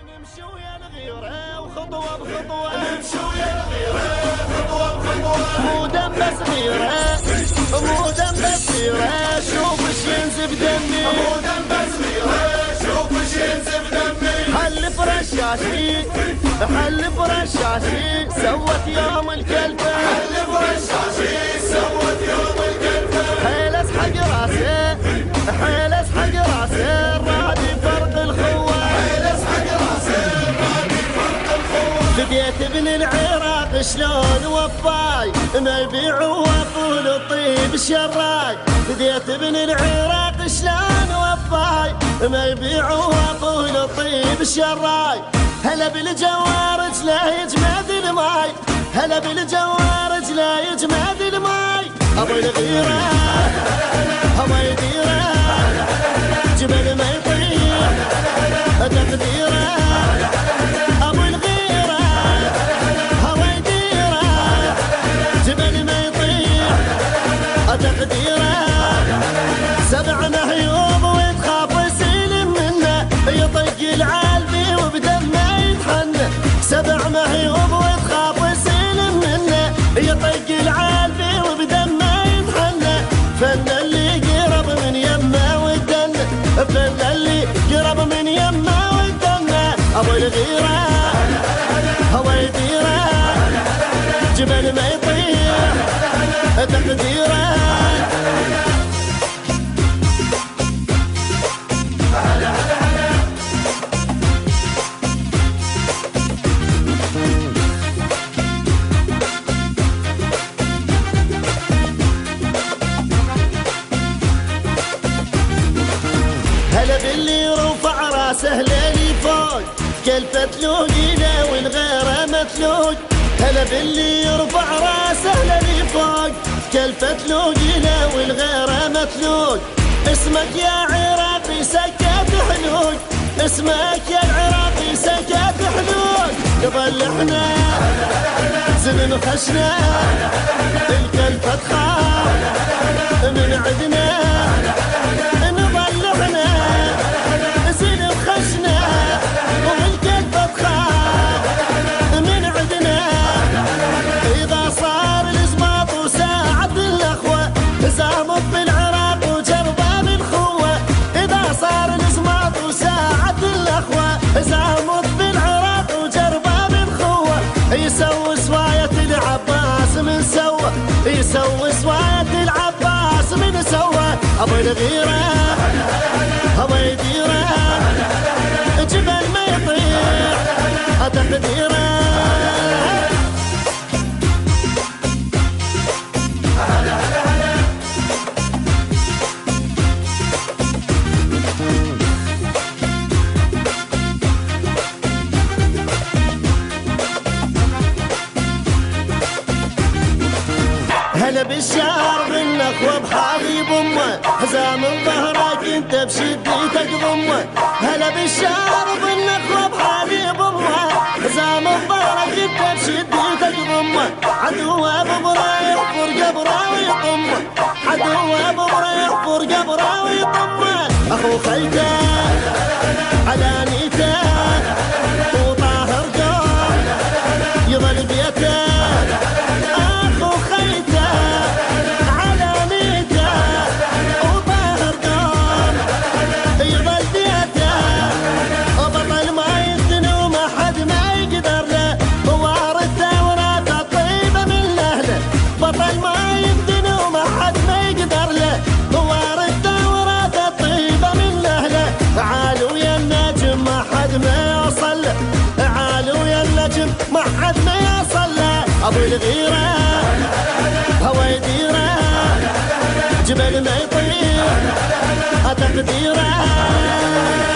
نمشي ويا الغيرة وخطوة بخطوة، نمشي ويا الغيرة خطوة بخطوة، مو دم بس غيرة مو دم بس غيرة، شوف اش ينزف دمي، مو دم بس غيرة شوف اش ينزف دمي. حلف رشاشي حلف رشاشي سوت يوم الكلفة، حلف رشاشي سوت يوم الكلفة، حيل اسحق راسه حيل اسحق راسه الرادي فرق الخوة، حيل اسحق راسه الرادي فرق الخوة. فديت ابن العراق شلون وفاي ما يبيعوا طول الطيب شراي، فديت ابن العراق شلون وفاي ما يبيعوا طول الطيب شراي. هلا بالجوارج لا يجمد الماي، هلا بالجوارج لا يجمد الماي، ابو الغيرة هوا يديره جبل ما يطير تقديره، ابو الغيرة هوا يديره جبل ما يطير تقديره. سبع مهيوب وتخاف يسلم منه يطق العالبي وبدمه يتحنى، سبع مهيوب وتخاف يسلم منه يطق العالبي وبدمه يتحنى. فن اللي قرب من يمه والدنه، فن اللي قرب من يمه والدنه، ابو الغيرة هوا يديره جبل ما يطير تقديره. هلا باللي رفع راسه ليلي فوق كلفة تلوقينا والغيرة متلوق، هلا باللي يرفع راسه ليلي فوق كلفة تلوقينا والغيرة متلوق. اسمك يا عراقي سكت حلوق، اسمك يا العراقي سكت حلوق، يظل احنا زمن خشنا الكلفة تخاف من عدنا، نظل احنا زين خشنا والكلفة تخاف من عدنا. إذا صار الإزماط وساعة الأخوة زامط بالعراق وجربة بالخوة، إذا صار الإزماط وساعة الأخوة زامط بالعراق وجربة بالخوة. يسوي سواية العباس من سوى، يسوي سواية العباس من سوى، أبو الغيرة هوا يديره جبل ما يطير تقديره. هلا بالشعر بالنخوة بحاضي بمه، حزام ظهرك انت بشدتك ضمه، هلا بالشعر بالنخوة بحاضي بمه، حزام ظهرك انت بشدتك ضمه. عدوه ببره يحفر قبره ويطمه، عدوه ببره يحفر قبره ويطمه. اخو خيته على نيته وطاهر قول يظل بيته، اخو خيته على نيته وطاهر قول يظل بيته. بطل ما يفتن وما حد ما يقدر له، وارثه وراثه طيبه من اهله، بطل ما يفتن وما حد ما يقدر له، وارثه وراثه طيبه من اهله. عالوا يا النجم ما حد ما يوصل له، عالوا يا النجم ما حد ما يوصل له، ابو الغيرة هوا يديره جبل ما يطير تقديره.